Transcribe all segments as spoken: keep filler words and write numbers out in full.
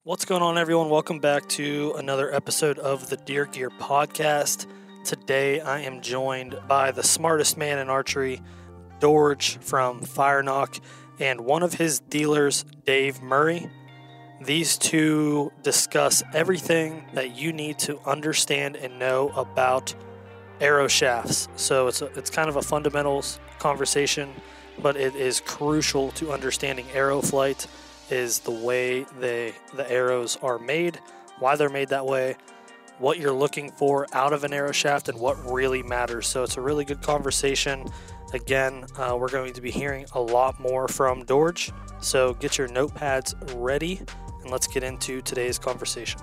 What's going on, everyone? Welcome back to another episode of the Deer Gear Podcast. Today, I am joined by the smartest man in archery, Dorge from Fire Nock, and one of his dealers, Dave Murray. These two discuss everything that you need to understand and know about arrow shafts. So it's a, it's kind of a fundamentals conversation, but it is crucial to understanding arrow flight. Is the way they the arrows are made, why they're made that way, what you're looking for out of an arrow shaft, and what really matters. So it's a really good conversation. Again, uh, we're going to be hearing a lot more from Dorge. So get your notepads ready, and let's get into today's conversation.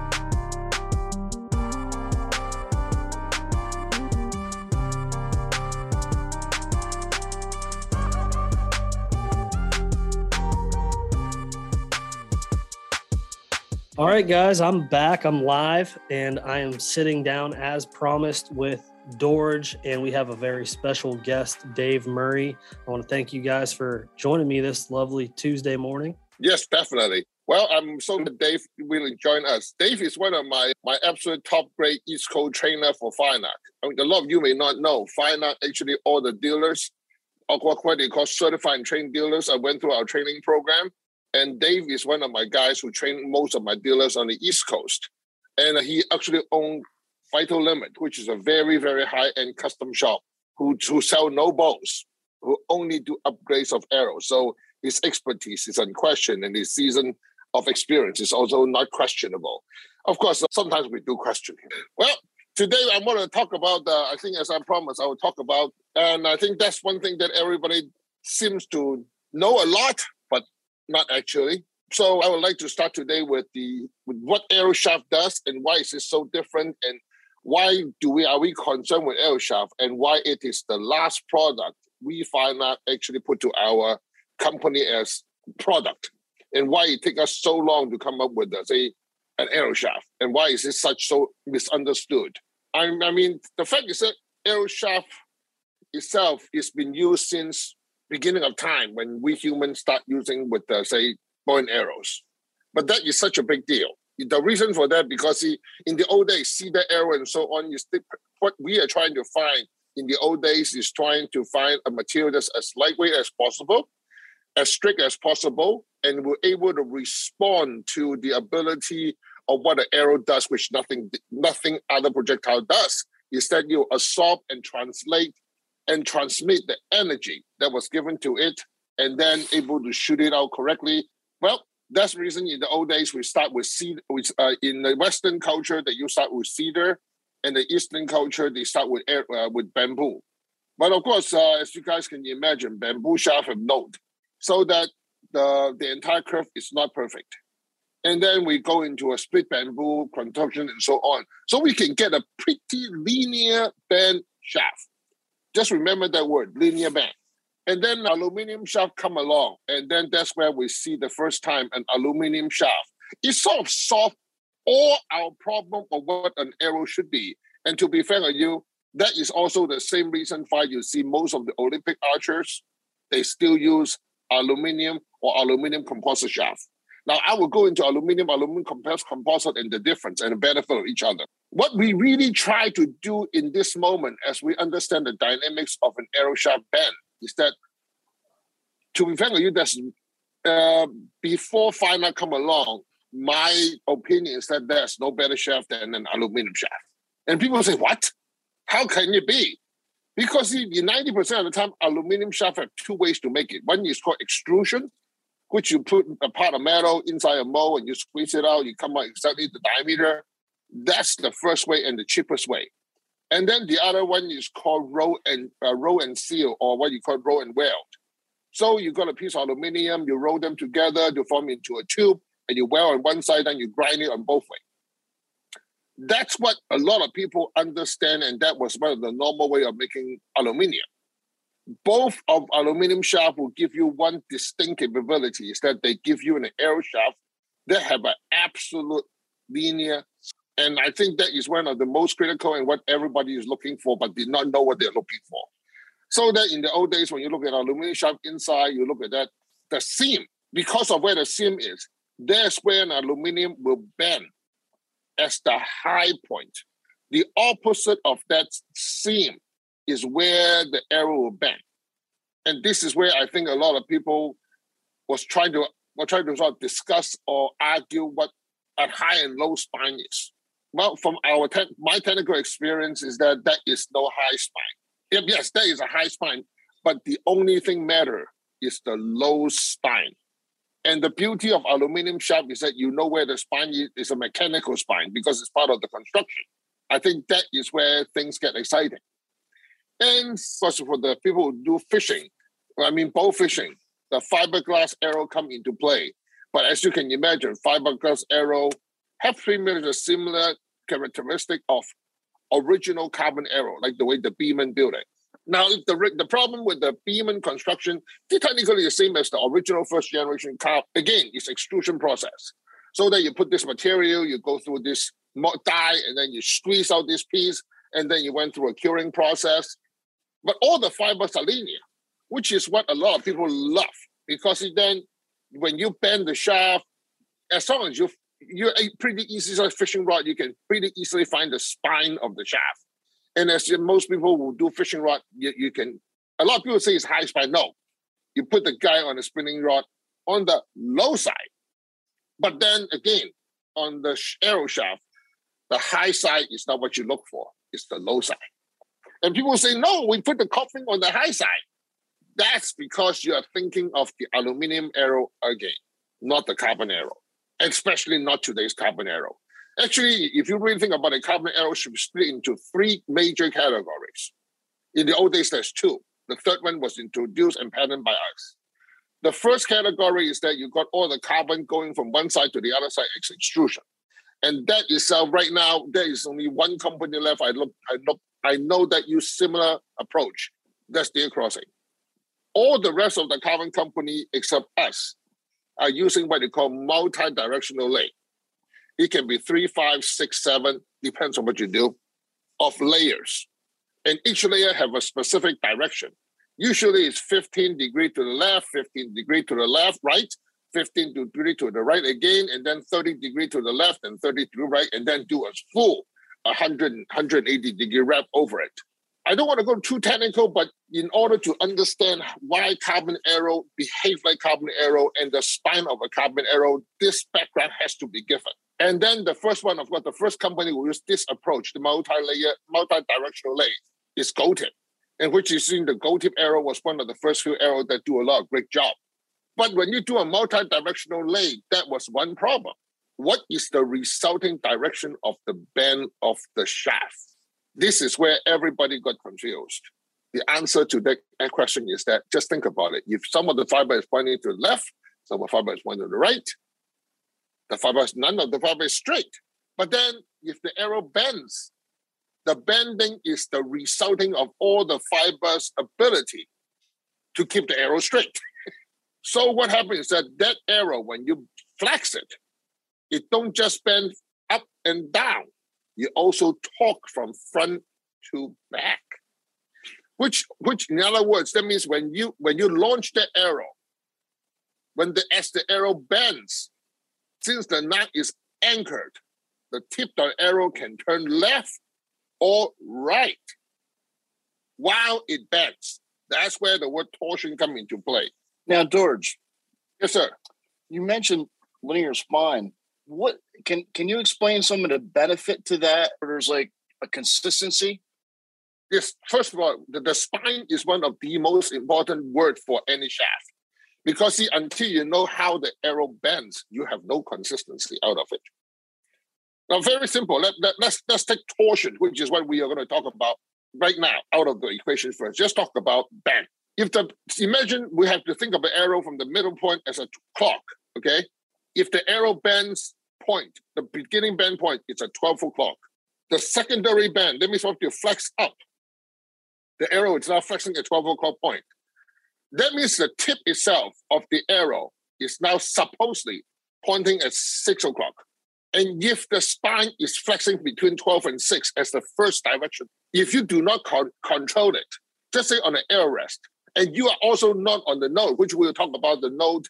All right, guys, I'm back. I'm live, and I am sitting down as promised with Dorge, and we have a very special guest, Dave Murray. I want to thank you guys for joining me this lovely Tuesday morning. Yes, definitely. Well, I'm so glad Dave will join us. Dave is one of my, my absolute top grade East Coast trainer for Fire Nock. I mean, a lot of you may not know, Fire Nock, actually all the dealers, or what they call certified and trained dealers, I went through our training program. And Dave is one of my guys who train most of my dealers on the East Coast. And he actually owned Vital Limit, which is a very, very high-end custom shop who, who sell no bows, who only do upgrades of arrows. So his expertise is unquestioned, and his season of experience is also not questionable. Of course, sometimes we do question him. Well, today I want to talk about, uh, I think as I promised, I will talk about, and I think that's one thing that everybody seems to know a lot, but not actually. So I would like to start today with the with what arrow shaft does and why is it so different, and why do we are we concerned with arrow shaft, and why it is the last product we find out actually put to our company as product, and why it takes us so long to come up with uh, say an arrow shaft, and why is it such so misunderstood. I, I mean, the fact is that arrow shaft itself has been used since beginning of time when we humans start using with, uh, say, bow and arrows. But that is such a big deal. The reason for that, because see, in the old days, cedar arrow and so on, you stick, what we are trying to find in the old days is trying to find a material that's as lightweight as possible, as strict as possible, and we're able to respond to the ability of what an arrow does, which nothing, nothing other projectile does, is that you absorb and translate and transmit the energy that was given to it, and then able to shoot it out correctly. Well, that's the reason in the old days we start with cedar. With, uh, in the Western culture, that you start with cedar, and the Eastern culture they start with air, uh, with bamboo. But of course, uh, as you guys can imagine, bamboo shaft have node, so that the the entire curve is not perfect. And then we go into a split bamboo construction and so on, so we can get a pretty linear band shaft. Just remember that word, linear band. And then aluminum shaft come along. And then that's where we see the first time an aluminum shaft. It sort of solved all our problem of what an arrow should be. And to be fair with you, that is also the same reason why you see most of the Olympic archers, they still use aluminum or aluminum composite shaft. Now, I will go into aluminum, aluminum composite and the difference and the benefit of each other. What we really try to do in this moment, as we understand the dynamics of an arrow shaft bend, is that, to be frank with you, that's, uh, before Fire Nock come along, my opinion is that there's no better shaft than an aluminum shaft. And people say, what? How can it be? Because see, ninety percent of the time, aluminum shaft have two ways to make it. One is called extrusion, which you put a part of metal inside a mold and you squeeze it out, you come out exactly the diameter. That's the first way and the cheapest way. And then the other one is called roll and uh, roll and seal, or what you call roll and weld. So you got a piece of aluminum, you roll them together to form into a tube, and you weld on one side, and you grind it on both ways. That's what a lot of people understand, and that was one of the normal way of making aluminum. Both of aluminum shaft will give you one distinct capability, is that they give you an arrow shaft that have an absolute linear. And I think that is one of the most critical and what everybody is looking for, but did not know what they're looking for. So that in the old days, when you look at aluminum shaft inside, you look at that, the seam, because of where the seam is, That's where an aluminum will bend as the high point. The opposite of that seam is where the arrow will bend. And this is where I think a lot of people was trying to were trying to sort of discuss or argue what a high and low spine is. Well, from our te- my technical experience is that that is no high spine. Yep, yes, that is a high spine, but the only thing matter is the low spine. And the beauty of aluminum shaft is that you know where the spine is, is a mechanical spine because it's part of the construction. I think that is where things get exciting. And first for the people who do fishing, I mean bow fishing, the fiberglass arrow come into play. But as you can imagine, fiberglass arrow have pretty much a similar characteristic of original carbon arrow, like the way the Beeman built it. Now, the the problem with the Beeman construction, they're technically the same as the original first generation car. Again, it's extrusion process. So that you put this material, you go through this die, and then you squeeze out this piece, and then you went through a curing process. But all the fibers are linear, which is what a lot of people love, because it then, when you bend the shaft, as long as you you're a pretty easy like fishing rod, you can pretty easily find the spine of the shaft. And as most people who do fishing rod, you, you can, a lot of people say it's high spine. No, you put the guy on a spinning rod on the low side. But then again, on the arrow shaft, the high side is not what you look for. It's the low side. And people say, no, we put the coffin on the high side. That's because you are thinking of the aluminum arrow again, not the carbon arrow, especially not today's carbon arrow. Actually, if you really think about it, carbon arrow should be split into three major categories. In the old days, there's two. The third one was introduced and patented by us. The first category is that you got all the carbon going from one side to the other side, it's extrusion. And that itself, right now, there is only one company left. I look, I look, I know that use similar approach. That's Deer Crossing. All the rest of the carbon company, except us, are using what they call multi-directional lathe. It can be three, five, six, seven, depends on what you do, of layers. And each layer have a specific direction. Usually it's fifteen degree to the left, fifteen degree to the left, right, fifteen degree to the right again, and then thirty degree to the left and thirty to the right, and then do a full one hundred, one hundred eighty degree wrap over it. I don't want to go too technical, but in order to understand why carbon arrow behave like carbon arrow and the spine of a carbon arrow, this background has to be given. And then the first one, of course, the first company who used this approach, the multi-layer, multi-directional lathe, is Goldtip, in which you see the Goldtip arrow was one of the first few arrows that do a lot of great job. But when you do a multi-directional lathe, that was one problem. What is the resulting direction of the bend of the shaft? This is where everybody got confused. The answer to that question is that just think about it. If some of the fiber is pointing to the left, some of the fiber is pointing to the right, the fiber is, none of the fiber is straight. But then if the arrow bends, the bending is the resulting of all the fibers' ability to keep the arrow straight. So what happens is that that arrow, when you flex it, it don't just bend up and down. You also torque from front to back, which, which in other words, that means when you when you launch the arrow, when the as the arrow bends, since the knot is anchored, the tip of the arrow can turn left or right while it bends. That's where the word torsion comes into play. Now, George. Yes, sir. You mentioned linear spine. What can can you explain some of the benefit to that? Or there's like a consistency? Yes, first of all, the, the spine is one of the most important word for any shaft. Because see, until you know how the arrow bends, you have no consistency out of it. Now, very simple. Let, let, let's, let's take torsion, which is what we are going to talk about right now, out of the equation first. Just talk about bend. If the imagine we have to think of the arrow from the middle point as a clock, okay? If the arrow bends point, the beginning bend point, it's a twelve o'clock. The secondary bend, that means when you flex up, the arrow is now flexing at twelve o'clock point. That means the tip itself of the arrow is now supposedly pointing at six o'clock. And if the spine is flexing between twelve and six as the first direction, if you do not con- control it, just say on an arrow rest, and you are also not on the node, which we'll talk about the node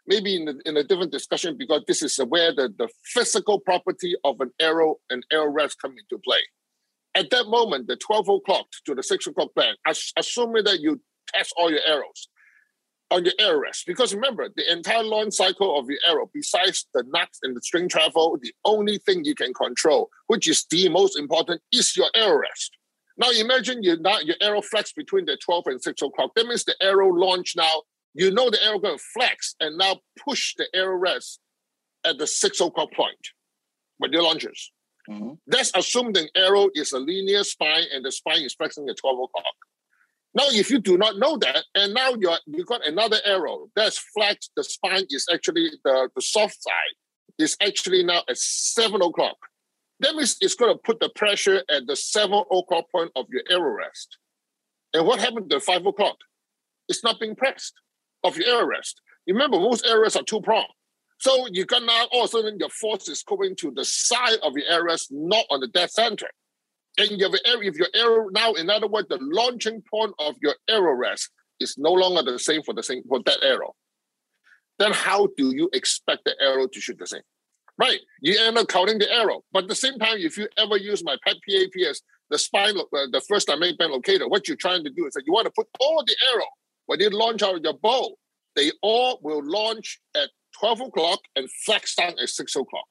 maybe in a, in a different discussion, because this is where the, the physical property of an arrow and arrow rest come into play. At that moment, the twelve o'clock to the six o'clock band, assuming that you test all your arrows on your arrow rest, because remember, the entire launch cycle of your arrow, besides the nuts and the string travel, the only thing you can control, which is the most important, is your arrow rest. Now imagine you not your arrow flex between the twelve and six o'clock. That means the arrow launch now, you know the arrow going to flex and now push the arrow rest at the six o'clock point when it launches. Mm-hmm. That's assuming the arrow is a linear spine and the spine is flexing at twelve o'clock. Now, if you do not know that, and now you're, you got another arrow that's flexed, the spine is actually, the, the soft side is actually now at seven o'clock. That means it's going to put the pressure at the seven o'clock point of your arrow rest. And what happened to five o'clock? It's not being pressed of your arrow rest. Remember, most arrow rests are two-pronged. So you got now, all of a sudden, your force is going to the side of your arrow rest, not on the dead center. And if your, if your arrow, now, in other words, the launching point of your arrow rest is no longer the same for the same for that arrow, then how do you expect the arrow to shoot the same? Right, you end up counting the arrow. But at the same time, if you ever use my pet P A P as the spine, uh, the first dynamic band locator, what you're trying to do is that you want to put all the arrow, when you launch out of your bow, they all will launch at twelve o'clock and flex down at six o'clock.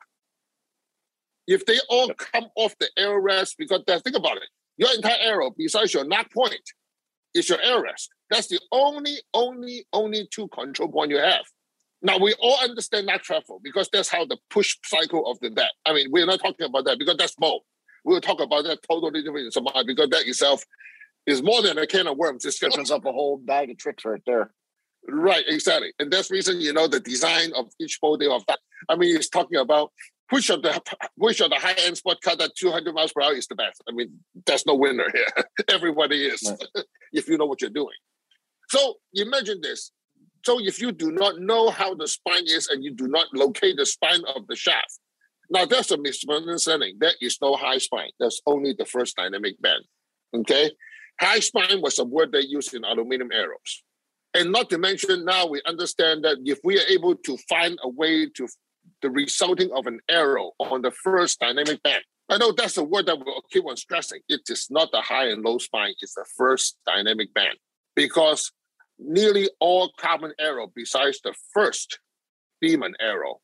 If they all come off the arrow rest, because think about it, your entire arrow, besides your knock point, is your arrow rest. That's the only, only, only two control point you have. Now, we all understand knock travel because that's how the push cycle of the deck. I mean, we're not talking about that because that's bow. We'll talk about that totally different in some mind because that itself is more than a can of worms. It opens up a whole bag of tricks right there. Right, exactly. And that's the reason, you know, the design of each bow they have that. I mean, it's talking about which of the which of the high-end sport cut at two hundred miles per hour is the best. I mean, there's no winner here. Everybody is, right. If you know what you're doing. So imagine this. So if you do not know how the spine is and you do not locate the spine of the shaft, now that's a misunderstanding. There is no high spine. There's only the first dynamic band. Okay? High spine was a word they used in aluminum arrows. And not to mention, now we understand that if we are able to find a way to the resulting of an arrow on the first dynamic band, I know that's the word that we'll keep on stressing. It is not the high and low spine. It's the first dynamic band. Because nearly all carbon arrow, besides the first Beeman arrow,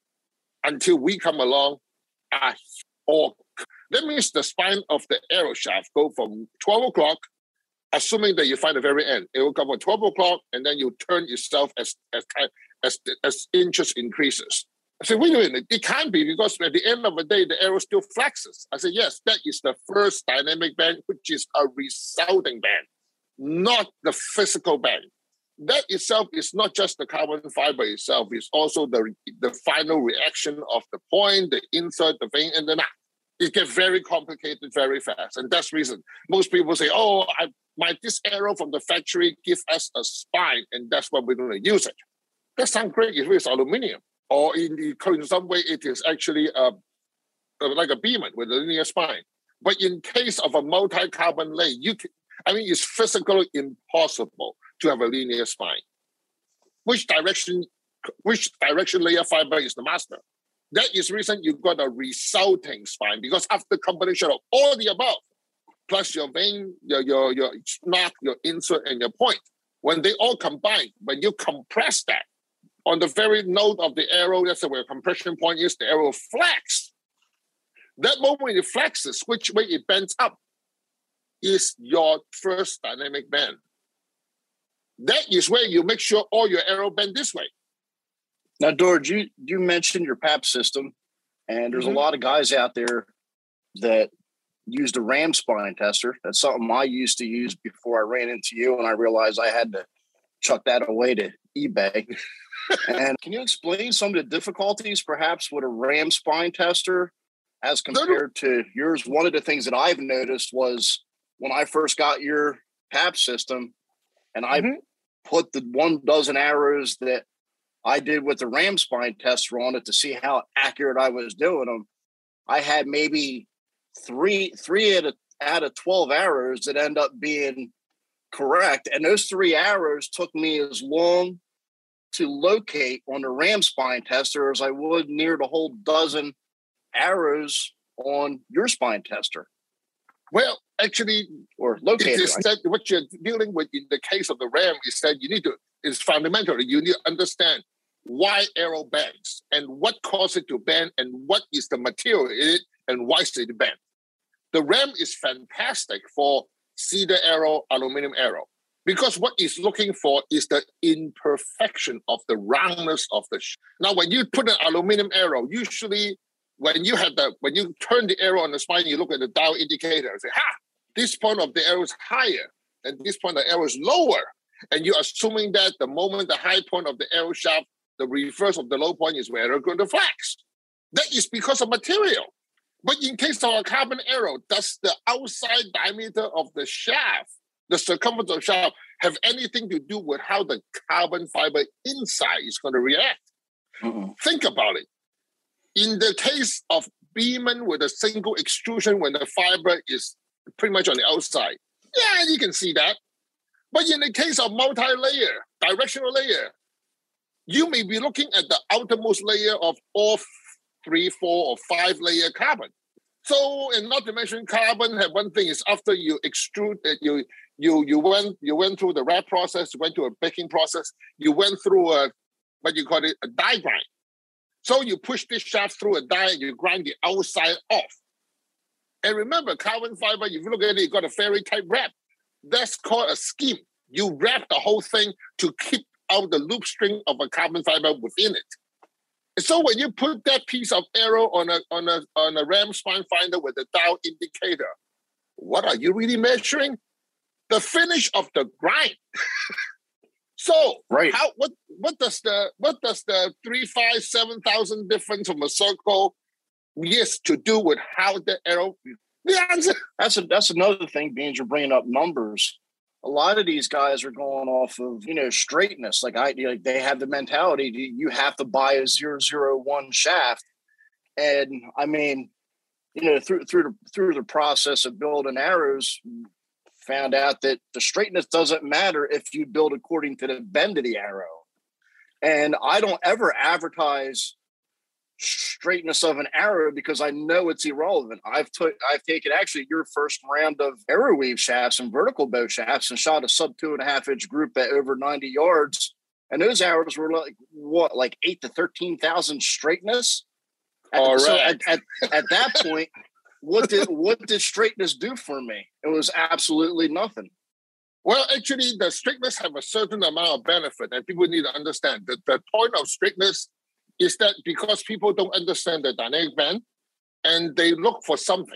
until we come along, are all. That means the spine of the arrow shaft go from twelve o'clock, assuming that you find the very end. It will come from twelve o'clock, and then you turn yourself as as as, as inches increases. I said, wait a minute, it can't be because at the end of the day, the arrow still flexes. I said, yes, that is the first dynamic band, which is a resulting band, not the physical band. That itself is not just the carbon fiber itself, it's also the, the final reaction of the point, the insert, the vein, and the knot. It gets very complicated very fast. And that's the reason most people say, oh, I, my this arrow from the factory gives us a spine, and that's what we're going to use it. That sounds great if it's aluminum. Or in, in some way, it is actually a, like a Beeman with a linear spine. But in case of a multi-carbon lay, you can, I mean, it's physically impossible to have a linear spine. Which direction, which direction layer fiber is the master? That is the reason you've got a resulting spine, because after combination of all the above, plus your vein, your your your knot, your insert, and your point, when they all combine, when you compress that, on the very node of the arrow, that's where compression point is, the arrow flex. That moment it flexes, which way it bends up, is your first dynamic band. That is where you make sure all your arrow bend this way. Now, George, you, you mentioned your P A P system, and there's mm-hmm. a lot of guys out there that use the Ram spine tester. That's something I used to use before I ran into you, and I realized I had to chuck that away to eBay. And can you explain some of the difficulties, perhaps, with a Ram spine tester as compared to yours? One of the things that I've noticed was when I first got your P A P system, and I mm-hmm. put the one dozen arrows that I did with the Ram spine tester on it to see how accurate I was doing them, I had maybe three three out of, out of twelve arrows that end up being correct. And those three arrows took me as long to locate on the ram spine tester as I would near the whole dozen arrows on your spine tester. Well, actually, or located. It is that what you're dealing with in the case of the ram is that you need to, is fundamentally, you need to understand why arrow bends and what caused it to bend and what is the material in it and why is it bend. The ram is fantastic for cedar arrow, aluminum arrow, because what it's looking for is the imperfection of the roundness of the sh- Now, when you put an aluminum arrow, usually when you have the, when you turn the arrow on the spine, you look at the dial indicator and say, ha, this point of the arrow is higher and this point of the arrow is lower. And you're assuming that the moment the high point of the arrow shaft, the reverse of the low point is where they're going to flex. That is because of material. But in case of a carbon arrow, does the outside diameter of the shaft, the circumference of the shaft, have anything to do with how the carbon fiber inside is going to react? Mm-mm. Think about it. In the case of Beeman with a single extrusion, when the fiber is pretty much on the outside, yeah, you can see that. But in the case of multi-layer, directional layer, you may be looking at the outermost layer of all three, four, or five layer carbon. So, and not to mention carbon, have one thing is after you extrude it, you you you went you went through the wrap process, you went through a baking process, you went through a what you call it, a die grind. So you push this shaft through a die and you grind the outside off. And remember, carbon fiber, if you look at it, you got a fairy type wrap. That's called a scheme. You wrap the whole thing to keep out the loop string of a carbon fiber within it. And so when you put that piece of arrow on a on a on a ram spine finder with a dial indicator, what are you really measuring? The finish of the grind. So right. how what what does the what does the three, five, seven thousand difference from a circle yes to do with how the arrow? The answer. That's a that's another thing. Being you're bringing up numbers, a lot of these guys are going off of you know straightness. Like I, like they have the mentality you have to buy a zero zero one shaft, and I mean, you know, through through the through the process of building arrows. Found out that the straightness doesn't matter if you build according to the bend of the arrow. And I don't ever advertise straightness of an arrow because I know it's irrelevant. I've took I've taken actually your first round of arrow weave shafts and vertical bow shafts and shot a sub two and a half inch group at over ninety yards. And those arrows were like what, like eight to thirteen thousand straightness. All so right. at, at, at that point, What did what did straightness do for me? It was absolutely nothing. Well, actually, the straightness have a certain amount of benefit, and people need to understand that the point of straightness is that because people don't understand the dynamic band, and they look for something,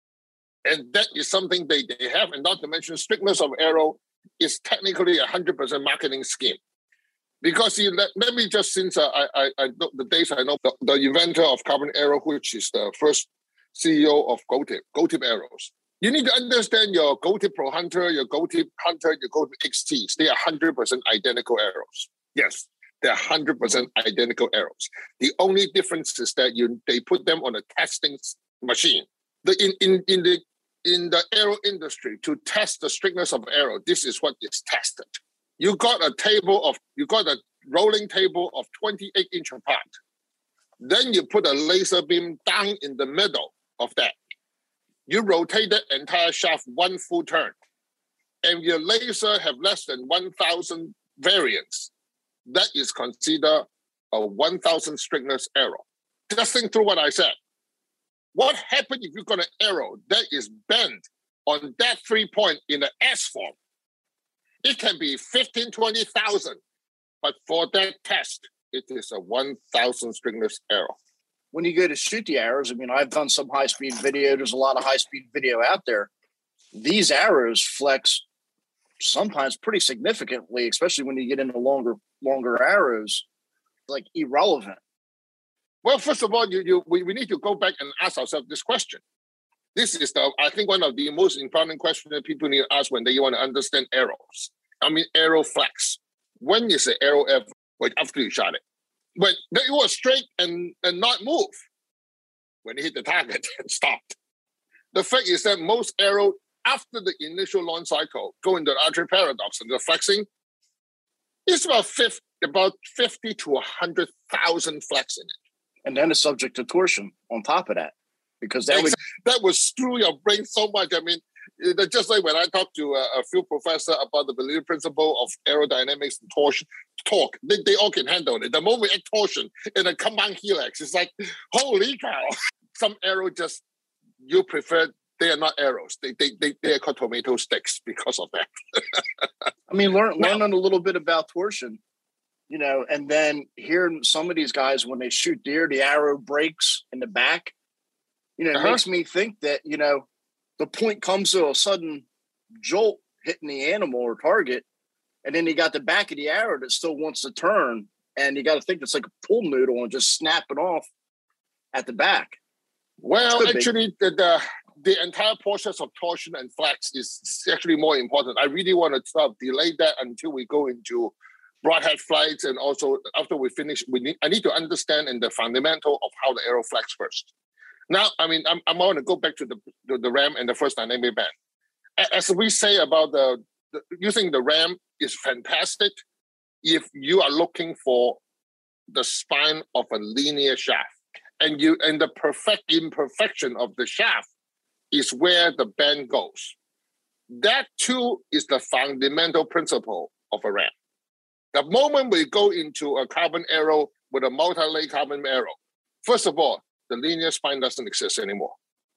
and that is something they, they have, and not to mention straightness of arrow is technically a hundred percent marketing scheme. Because you let, let me just since uh, I I I know the days I know the, the inventor of carbon arrow, which is the first C E O of GoTip, GoTip Arrows. You need to understand your GoTip Pro Hunter, your GoTip Hunter, your GoTip X Ts. They are one hundred percent identical arrows. Yes, they're one hundred percent identical arrows. The only difference is that you they put them on a testing machine. The, in, in, in, the, in the arrow industry, to test the straightness of arrow, this is what is tested. You got a table of, you got a rolling table of twenty-eight inch apart. Then you put a laser beam down in the middle of that. You rotate the entire shaft one full turn, and your laser have less than one thousand variants. That is considered a one thousand straightness arrow. Just think through what I said. What happens if you got an arrow that is bent on that three point in the S form? It can be fifteen, twenty thousand, but for that test, it is a one thousand straightness arrow. When you go to shoot the arrows, I mean, I've done some high-speed video. There's a lot of high-speed video out there. These arrows flex sometimes pretty significantly, especially when you get into longer, longer arrows, like irrelevant. Well, first of all, you, you we, we need to go back and ask ourselves this question. This is, the I think, one of the most important questions that people need to ask when they want to understand arrows. I mean, arrow flex. When is the arrow ever? Well, after you shot it. When it was straight and, and not move when it hit the target and stopped. The fact is that most arrow, after the initial launch cycle, go into the archery paradox and the flexing, it's about fifth, about fifty to one hundred thousand flex in it. And then it's subject to torsion on top of that. Because that, exactly. would, that would screw your brain so much. I mean, just like when I talked to a, a field professor about the Bernoulli principle of aerodynamics and torsion, torque, they, they all can handle it. The moment we add torsion in a combined helix, it's like, holy cow. Some arrow just, you prefer, they are not arrows. They they they, they are called tomato sticks because of that. I mean, learn, learning a little bit about torsion, you know, and then hearing some of these guys, when they shoot deer, the arrow breaks in the back. You know, it uh-huh. makes me think that, you know, the point comes to a sudden jolt hitting the animal or target, and then you got the back of the arrow that still wants to turn, and you got to think it's like a pull noodle and just snap it off at the back. Well, actually, the, the the entire process of torsion and flex is actually more important. I really want to sort of delay that until we go into broadhead flights, and also after we finish, we need I need to understand in the fundamental of how the arrow flex first. Now, I mean, I'm, I'm going to go back to the, the the ram and the first dynamic band. As we say about the, the using the ram is fantastic if you are looking for the spine of a linear shaft, and you and the perfect imperfection of the shaft is where the band goes. That too is the fundamental principle of a ram. The moment we go into a carbon arrow with a multi-layer carbon arrow, first of all, the linear spine doesn't exist anymore,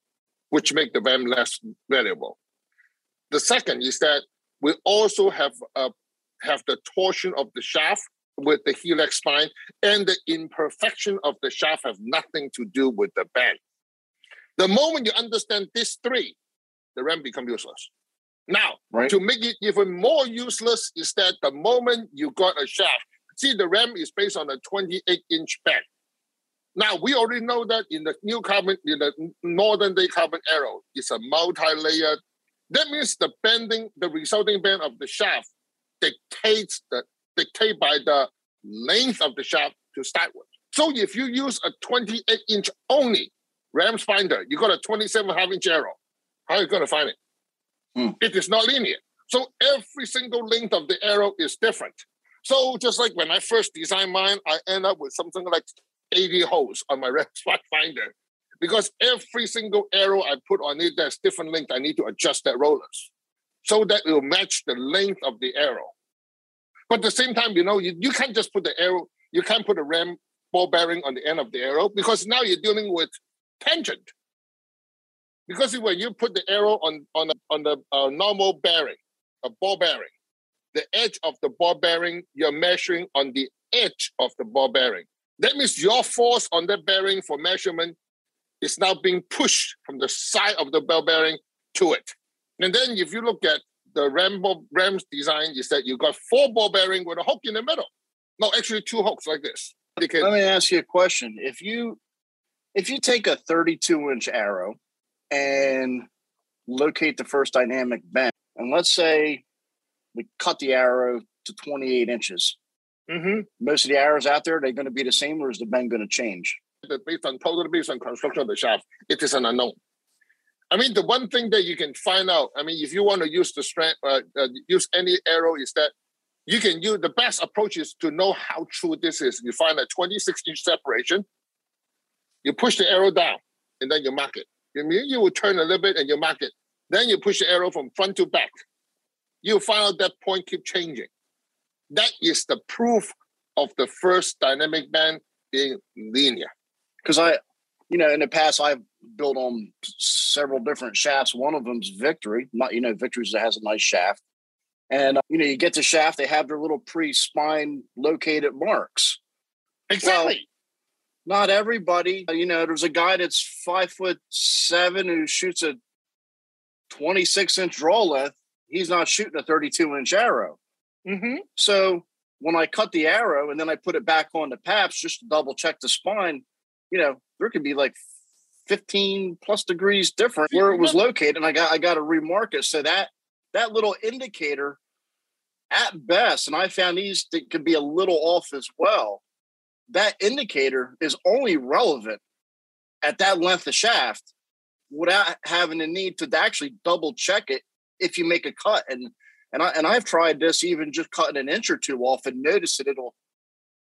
which make the ram less valuable. The second is that we also have uh, have the torsion of the shaft with the helix spine, and the imperfection of the shaft have nothing to do with the band. The moment you understand these three, the ram becomes useless. Now, right. To make it even more useless is that the moment you got a shaft, see, the ram is based on a twenty-eight inch band. Now, we already know that in the new carbon, in the northern day carbon arrow, it's a multi-layered. That means the bending, the resulting bend of the shaft dictates the dictated by the length of the shaft to start with. So if you use a twenty-eight inch only ram finder, you got a twenty-seven half inch arrow. How are you going to find it? Hmm. It is not linear. So every single length of the arrow is different. So just like when I first designed mine, I end up with something like eighty holes on my ram finder, because every single arrow I put on it, there's different length. I need to adjust that rollers so that it will match the length of the arrow. But at the same time, you know, you, you can't just put the arrow, you can't put a ram ball bearing on the end of the arrow, because now you're dealing with tangent. Because when you put the arrow on, on, a, on the uh, normal bearing, a ball bearing, the edge of the ball bearing, you're measuring on the edge of the ball bearing. That means your force on that bearing for measurement is now being pushed from the side of the ball bearing to it. And then if you look at the ram ball, ram's design, is that you got four ball bearing with a hook in the middle. No, actually two hooks like this. Can, Let me ask you a question. If you if you take a thirty-two inch arrow and locate the first dynamic bend, and let's say we cut the arrow to twenty-eight inches, mm-hmm. most of the arrows out there, they're going to be the same, or is the bend going to change? Based on totally based on construction of the shaft, it is an unknown. I mean, the one thing that you can find out, I mean, if you want to use the strength, uh, uh, use any arrow, is that you can use, the best approach is to know how true this is. You find a twenty-six inch separation, you push the arrow down, and then you mark it. You mean you will turn a little bit and you mark it. Then you push the arrow from front to back. You find out that point keep changing. That is the proof of the first dynamic band being linear. Because I, you know, in the past, I've built on several different shafts. One of them's Victory. Not, you know, Victory has a nice shaft. And, uh, you know, you get the shaft, they have their little pre-spine located marks. Exactly. Well, not everybody, you know, there's a guy that's five foot seven who shoots a twenty-six inch draw length. He's not shooting a thirty-two inch arrow. Mm-hmm. So when I cut the arrow and then I put it back on the paps just to double check the spine, you know, there could be like fifteen plus degrees different where it was located. And I got, I got to remark it. So that, that little indicator at best, and I found these that could be a little off as well. That indicator is only relevant at that length of shaft without having the need to actually double check it if you make a cut. And, and I, and I've tried this, even just cutting an inch or two off, and notice that it'll,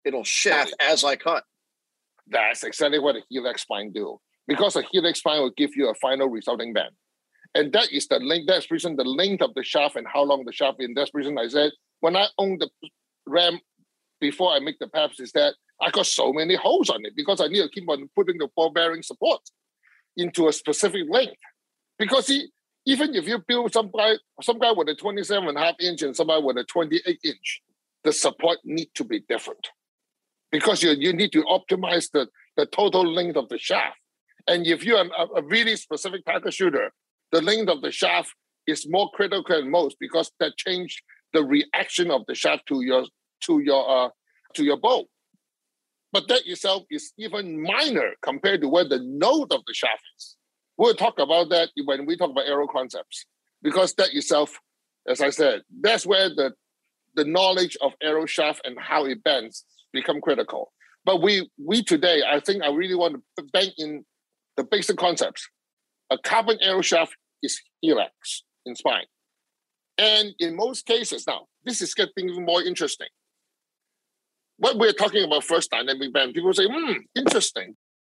it'll shift as I cut. That's exactly what a helix spine do. Because a helix spine will give you a final resulting bend. And that is the length, that's the reason the length of the shaft and how long the shaft is. And that's the reason I said, when I own the ram before I make the PAPS, is that I got so many holes on it because I need to keep on putting the ball bearing support into a specific length. Because he, even if you build some guy, some guy with a twenty-seven and a half inch and somebody with a twenty-eight inch, the support need to be different. Because you, you need to optimize the, the total length of the shaft. And if you're a, a really specific tackle shooter, the length of the shaft is more critical than most because that changed the reaction of the shaft to your to your uh, to your bow. But that itself is even minor compared to where the node of the shaft is. We'll talk about that when we talk about aero concepts, because that itself, as I said, that's where the the knowledge of aero shaft and how it bends become critical. But we we today, I think I really want to bank in the basic concepts. A carbon aero shaft is helix in spine. And in most cases, now, this is getting even more interesting. What we're talking about first dynamic bend, people say, hmm, interesting.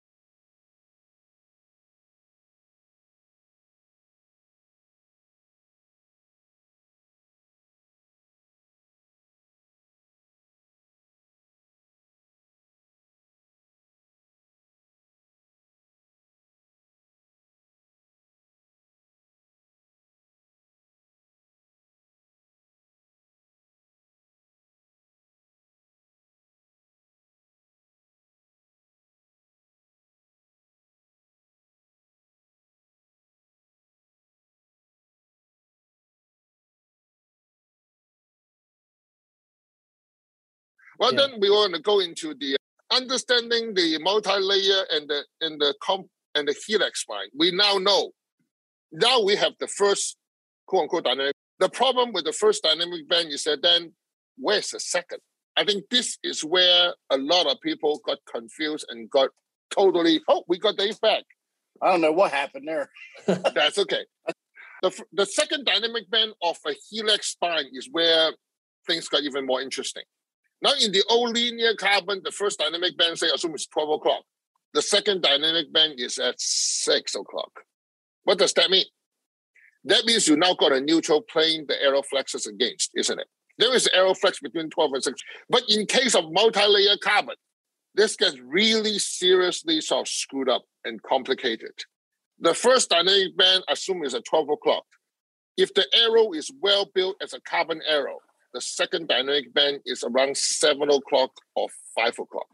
Well, yeah. Then we want to go into the understanding the multi-layer and the and the comp and the helix spine. We now know. Now we have the first quote unquote dynamic. The problem with the first dynamic bend is that then where's the second? I think this is where a lot of people got confused and got totally, oh, we got Dave back. I don't know what happened there. That's okay. The, the second dynamic bend of a helix spine is where things got even more interesting. Now, in the old linear carbon, the first dynamic bend, say, assume it's twelve o'clock. The second dynamic bend is at six o'clock. What does that mean? That means you now got a neutral plane the aero flexes against, isn't it? There is aero flex between twelve and six. But in case of multi-layer carbon, this gets really seriously sort of screwed up and complicated. The first dynamic bend, assume, is at twelve o'clock. If the aero is well built as a carbon aero, the second dynamic bend is around seven o'clock or five o'clock.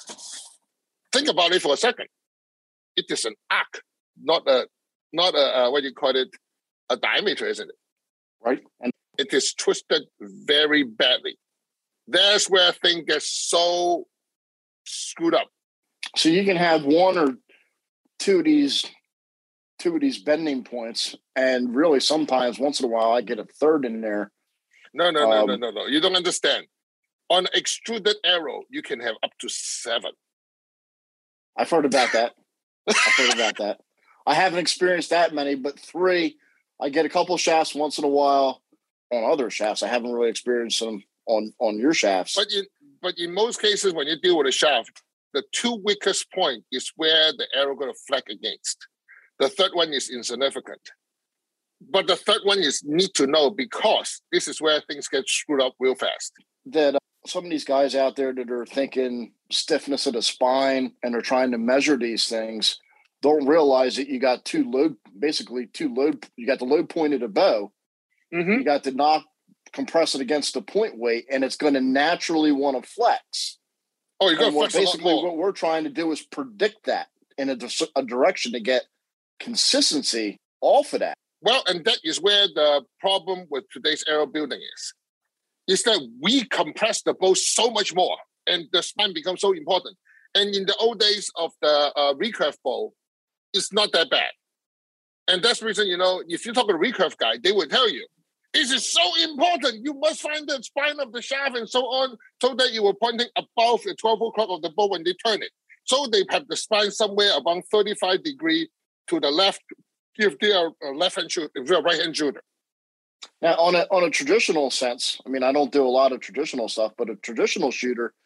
Think about it for a second. It is an arc, not a, not a, uh, what do you call it, a diameter, isn't it? Right. And it is twisted very badly. That's where things get so screwed up. So you can have one or two of these, two of these bending points, and really sometimes, once in a while, I get a third in there. No, no, no, um, no, no, no. You don't understand. On extruded aero, you can have up to seven. I've heard about that. I've heard about that. I haven't experienced that many, but three. I get a couple shafts once in a while on other shafts. I haven't really experienced them on, on your shafts. But in, but in most cases, when you deal with a shaft, the two weakest point is where the aero going to flex against. The third one is insignificant. But the third one is need to know, because this is where things get screwed up real fast. That uh, some of these guys out there that are thinking stiffness of the spine and are trying to measure these things don't realize that you got two load, basically two load. You got the load point of the bow. Mm-hmm. You got to knock, compress it against the point weight, and it's going to naturally want to flex. Oh, you're going to flex basically a lot more. What we're trying to do is predict that in a, a direction to get consistency off of that. Well, and that is where the problem with today's aero building is. Is that we compress the bow so much more, and the spine becomes so important. And in the old days of the uh, recurve bow, it's not that bad. And that's the reason, you know, if you talk to a recurve guy, they will tell you, this is so important. You must find the spine of the shaft and so on, so that you were pointing above the twelve o'clock of the bow when they turn it. So they have the spine somewhere around thirty-five degrees to the left, if they are a left-hand shooter, if you're a right-hand shooter. Now, on a on a traditional sense, I mean, I don't do a lot of traditional stuff, but a traditional shooter,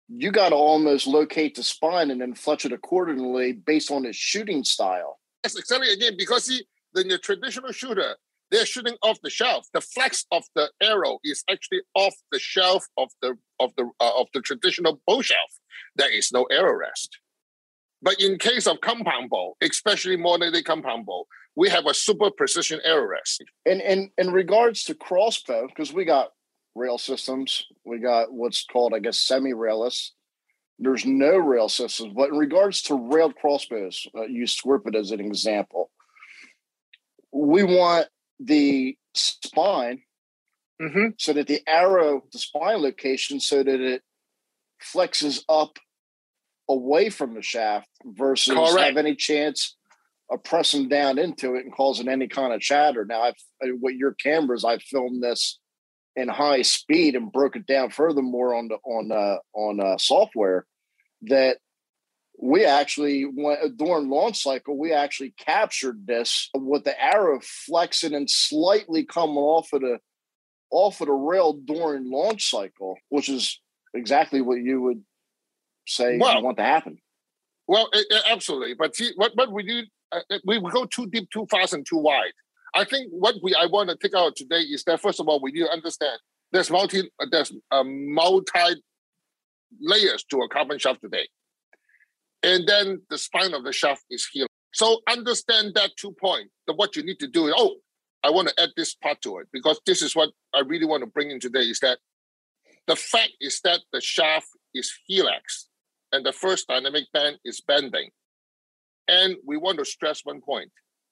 you got to almost locate the spine and then fletch it accordingly based on its shooting style. That's exactly again, because see, in the traditional shooter, they're shooting off the shelf. The flex of the arrow is actually off the shelf of the of the uh, of the traditional bow shelf. There is no arrow rest. But in case of compound bow, especially modern day compound bow, we have a super precision arrow rest. And in in regards to crossbow, because we got rail systems, we got what's called, I guess, semi-railless. There's no rail systems, but in regards to railed crossbows, uh, use Scorpid as an example. We want the spine mm-hmm. so that the arrow, the spine location, so that it flexes up away from the shaft versus Correct. have any chance of pressing down into it and causing any kind of chatter. Now, I've with your cameras, I've filmed this in high speed and broke it down furthermore on the on uh, on uh, software that we actually went during launch cycle. We actually captured this with the arrow flexing and slightly coming off of the off of the rail during launch cycle, which is exactly what you would say well, you want to happen. Well, absolutely. But see, what what we do, uh, we go too deep, too fast, and too wide. I think what we I want to take out today is that first of all, we need to understand there's multi there's a multi layers to a carbon shaft today, and then the spine of the shaft is here. So understand that two point. That what you need to do is oh, I want to add this part to it because this is what I really want to bring in today is that the fact is that the shaft is helix and the first dynamic band is bending, and we want to stress one point.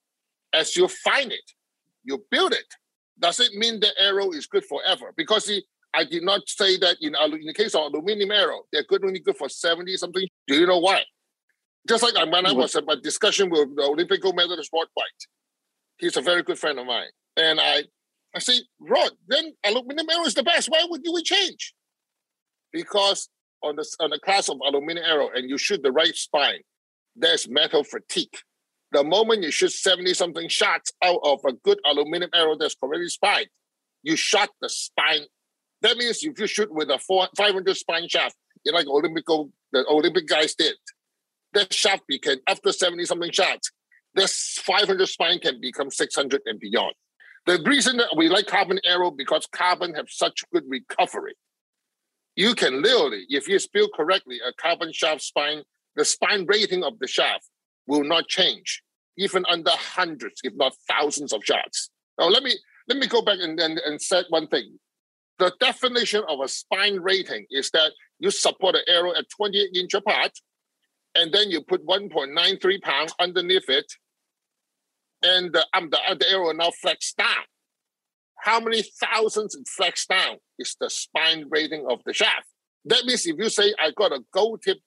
As you find it, you build it. Does it mean the arrow is good forever? Because see, I did not say that in, in the case of aluminum arrow, they're good only good for seventy something. Do you know why? Just like when I was at my discussion with the Olympic gold medalist Rod White, he's a very good friend of mine. And I, I say, Rod, then aluminum arrow is the best. Why would you change? Because on the, on the class of aluminum arrow and you shoot the right spine, there's metal fatigue. The moment you shoot seventy-something shots out of a good aluminum arrow that's correctly spined, you shot the spine. That means if you shoot with a four, five hundred spine shaft, like Olympic, the Olympic guys did, that shaft became, after seventy-something shots, this five hundred spine can become six hundred and beyond. The reason that we like carbon arrow, because carbon have such good recovery. You can literally, if you build correctly, a carbon shaft spine, the spine rating of the shaft will not change, even under hundreds, if not thousands of shots. Now, let me let me go back and, and, and set one thing. The definition of a spine rating is that you support an arrow at twenty-eight inch apart, and then you put one point nine three pounds underneath it, and the, um, the, the arrow now flex down. How many thousands it flex down is the spine rating of the shaft. That means if you say, I got a gold tip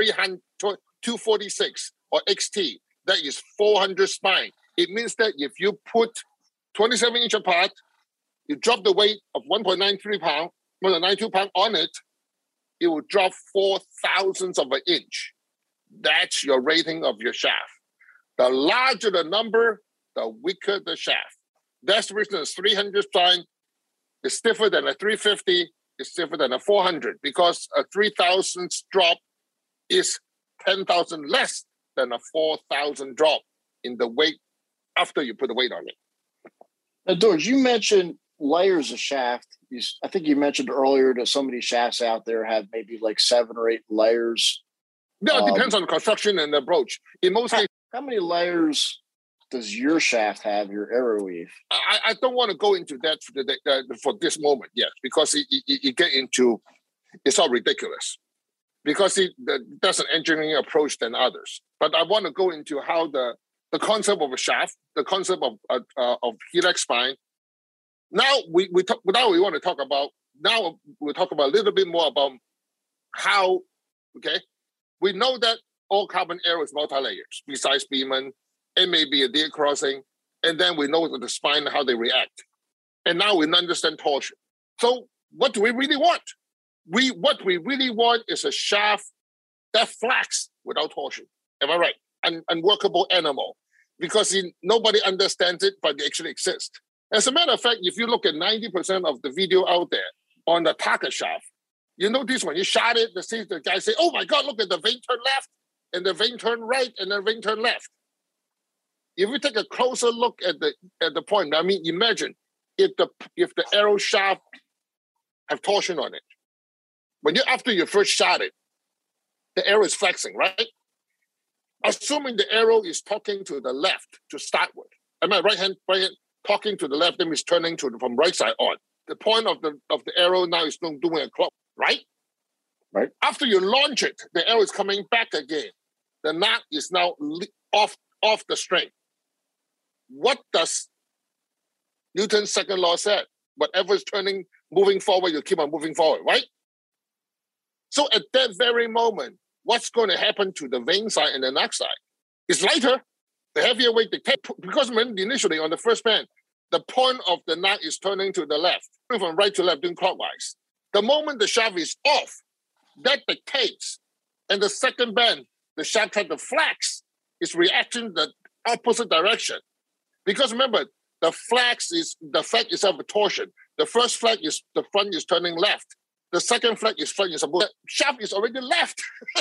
two forty-six or X T, that is four hundred spine. It means that if you put twenty-seven inch apart, you drop the weight of one point nine three pound, one point nine two pound on it, it will drop four thousandths of an inch. That's your rating of your shaft. The larger the number, the weaker the shaft. That's the reason a three hundred spine is stiffer than a three fifty, is stiffer than a four hundred, because a three thousandths drop is ten thousand less than a four thousand drop in the weight after you put the weight on it. Now, George, you mentioned layers of shaft. You, I think you mentioned earlier that some of these shafts out there have maybe like seven or eight layers. No, it um, depends on the construction and the approach. In most how, cases, how many layers does your shaft have, your arrow weave? I, I don't want to go into that for, the, uh, for this moment yet, because it, it, it get into, it's all ridiculous. Because it, the, that's an engineering approach than others. But I want to go into how the, the concept of a shaft, the concept of uh, uh, of helix spine. Now we we talk, now we want to talk about now we'll talk about a little bit more about how. Okay, we know that all carbon arrow is multi-layers. Besides Beeman, it may be a deer crossing, and then we know the spine how they react, and now we understand torsion. So what do we really want? We what we really want is a shaft that flex without torsion. Am I right? An unworkable animal, because in, nobody understands it, but it actually exists. As a matter of fact, if you look at ninety percent of the video out there on the target shaft, You notice when you shot it, the, the guy say, oh my God, look at the vein turn left, and the vein turn right, and the vein turn left. If you take a closer look at the at the point, I mean, imagine if the if the arrow shaft have torsion on it. When you after you first shot it, the arrow is flexing, right? Assuming the arrow is talking to the left to start with. I mean, right hand, right hand talking to the left, then it's turning to the, from right side on. The point of the of the arrow now is doing a clock, right? Right. After you launch it, the arrow is coming back again. The knot is now off off the string. What does Newton's second law say? Whatever is turning, moving forward, you keep on moving forward, right? So at that very moment, what's going to happen to the vein side and the knot side? It's lighter. The heavier weight dictates, because when initially on the first bend, the point of the knot is turning to the left, from right to left, doing clockwise. The moment the shaft is off, that dictates. And the second bend, the shaft had to flex, is reacting the opposite direction. Because remember, the flex is the flag itself a torsion. The first flag is the front is turning left. The second flag is front is supposed. The shaft is already left.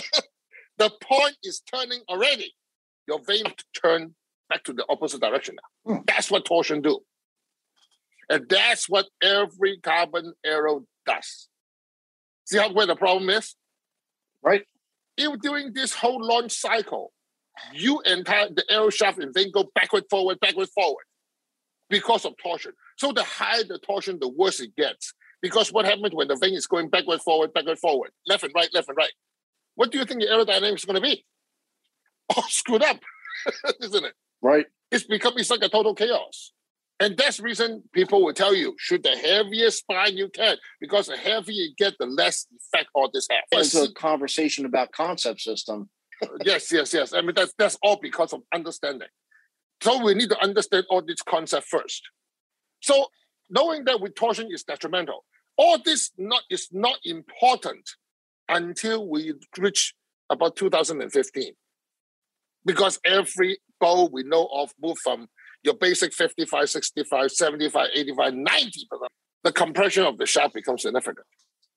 The point is turning already. Your vein turn back to the opposite direction now. Hmm. That's what torsion do. And that's what every carbon arrow does. See how where the problem is? Right. If during this whole launch cycle, you entire the arrow shaft and vein go backward, forward, backward, forward because of torsion. So the higher the torsion, the worse it gets. Because what happens when the vein is going backward, forward, backward, forward, left and right, left and right? What do you think the aerodynamics is going to be? Oh, screwed up, isn't it? Right. It's become it's like a total chaos. And that's the reason people will tell you, shoot the heaviest spine you can, because the heavier you get, the less effect all this has. Into a conversation about concept system. yes, yes, yes. I mean, that's, that's all because of understanding. So we need to understand all this concept first. So knowing that with torsion is detrimental, all this not is not important until we reach about two thousand fifteen. Because every bow we know of moved from your basic fifty-five, sixty-five, seventy-five, eighty-five, ninety percent. The compression of the shaft becomes significant.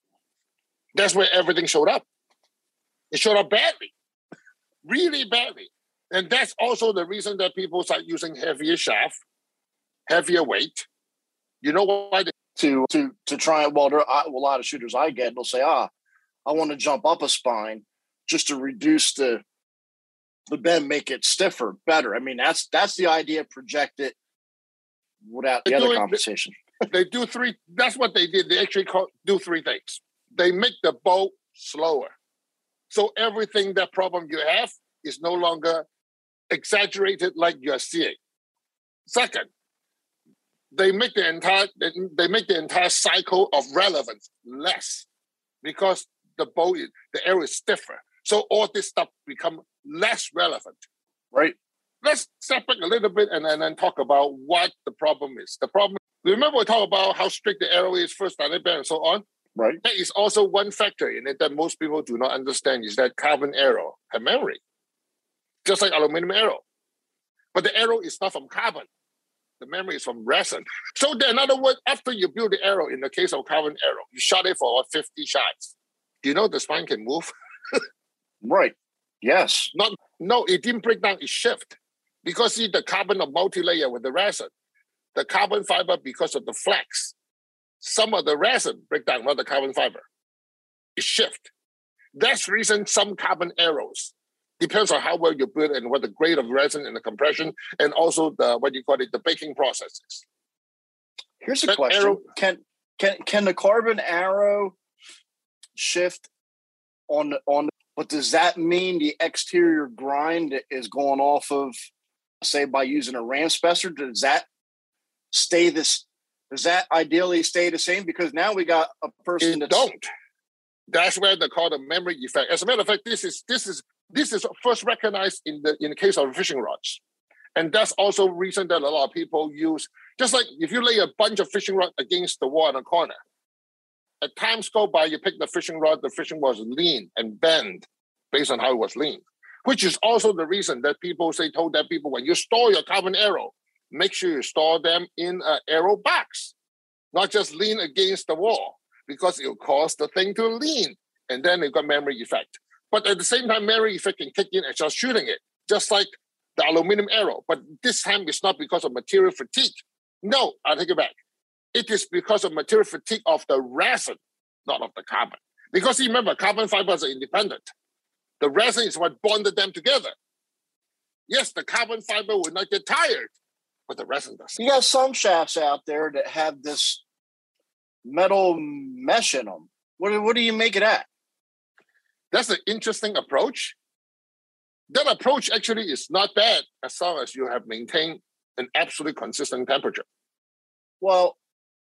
That's where everything showed up. It showed up badly, really badly. And that's also the reason that people start using heavier shaft, heavier weight. You know why? They- to to to try, well, there are a lot of shooters I get, they'll say, ah, I want to jump up a spine just to reduce the the bend, make it stiffer, better. I mean, that's that's the idea, project it without the They're other doing, conversation. They do three, that's what they did. They actually call, do three things. They make the bow slower. So everything, that problem you have is no longer exaggerated like you're seeing. Second, they make the entire they make the entire cycle of relevance less because the bow is, the arrow is stiffer. So all this stuff become less relevant. Right. Let's step back a little bit and, and then talk about what the problem is. The problem, remember we talked about how strict the arrow is, first dynamic band and so on? Right. There is also one factor in it that most people do not understand is that carbon arrow have memory, just like aluminum arrow. But the arrow is not from carbon. The memory is from resin. So then, in other words, after you build the arrow, in the case of carbon arrow, you shot it for what, fifty shots. Do you know the spine can move? Right. Yes. Not, no, it didn't break down, it shift. Because see, the carbon of multi-layer with the resin, the carbon fiber, because of the flex, some of the resin break down, not the carbon fiber. It shift. That's the reason some carbon arrows, depends on how well you build and what the grade of resin and the compression, and also the, what you call it, the baking processes. Here's a That question. arrow- can can can the carbon arrow shift on on but does that mean the exterior grind is going off of, say, by using a ram spacer? Does that stay this does that ideally stay the same? Because now we got a person It that's don't. That's where they call the memory effect. As a matter of fact, this is this is this is first recognized in the in the case of fishing rods. And that's also reason that a lot of people use, just like if you lay a bunch of fishing rod against the wall in a corner, as times go by, you pick the fishing rod, the fishing rod was lean and bend based on how it was lean, which is also the reason that people say, told that people, when you store your carbon arrow, make sure you store them in an arrow box, not just lean against the wall. because it will cause the thing to lean. And then you've got memory effect. But at the same time, memory effect can kick in and start shooting it, just like the aluminum arrow. But this time it's not because of material fatigue. No, I'll take it back. It is because of material fatigue of the resin, not of the carbon. Because remember, carbon fibers are independent. The resin is what bonded them together. Yes, the carbon fiber will not get tired, but the resin does. You got some shafts out there that have this metal mesh in them. What, what do you make of that? That's an interesting approach. That approach actually is not bad as long as you have maintained an absolutely consistent temperature. Well,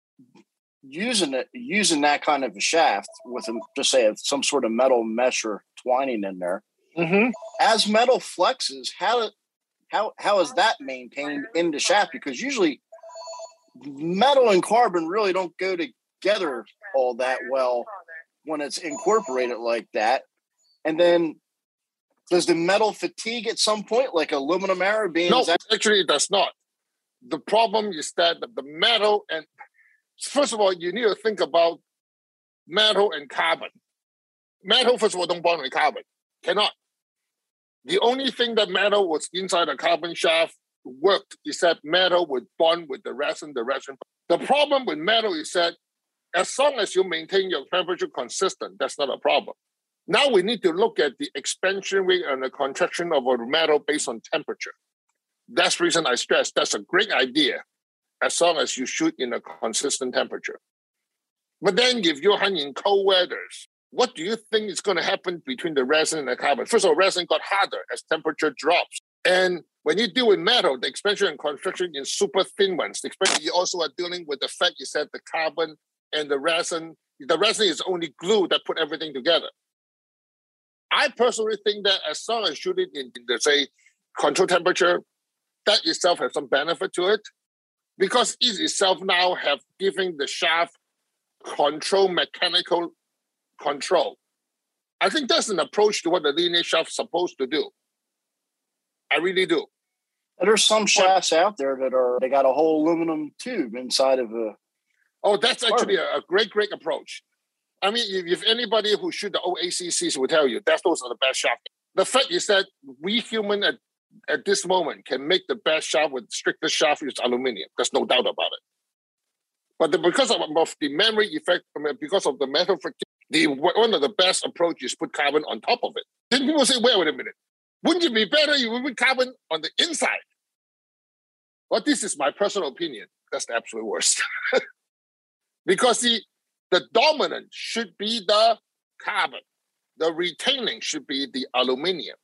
using it, using that kind of a shaft with, a, just say, some sort of metal mesh or twining in there, mm-hmm. as metal flexes, how how how is that maintained in the shaft? Because usually metal and carbon really don't go together all that well when it's incorporated like that. And then does the metal fatigue at some point, like aluminum arrow being? No, actually it does not. The problem is that the metal, and first of all, you need to think about metal and carbon. Metal, first of all, don't bond with carbon. Cannot. The only thing that metal was inside a carbon shaft worked is that metal would bond with the resin, the resin. The problem with metal is that as long as you maintain your temperature consistent, that's not a problem. Now we need to look at the expansion rate and the contraction of a metal based on temperature. That's the reason I stress that's a great idea as long as you shoot in a consistent temperature. But then if you hunt in cold weathers, what do you think is going to happen between the resin and the carbon? First of all, resin got harder as temperature drops. And when you deal with metal, the expansion and contraction in super thin ones, especially you also are dealing with the fact is that the carbon and the resin, the resin is only glue that put everything together. I personally think that as long as shoot it in, in the, say, control temperature, that itself has some benefit to it because it itself now have given the shaft control, mechanical control. I think that's an approach to what the linear shaft is supposed to do. I really do. And there's some shafts out there that are, they got a whole aluminum tube inside of a. Oh, that's actually a, a great, great approach. I mean, if, if anybody who shoot the old A C Cs will tell you, that those are the best shafts. The fact is that we human at, at this moment can make the best shaft with strictest shaft is aluminum. There's no doubt about it. But the, because of, of the memory effect, I mean, because of the metal fatigue, the one of the best approaches is put carbon on top of it. Then people say, wait, wait a minute. Wouldn't it be better if you put carbon on the inside? Well, this is my personal opinion. That's the absolute worst. Because the, the dominant should be the carbon. The retaining should be the aluminum.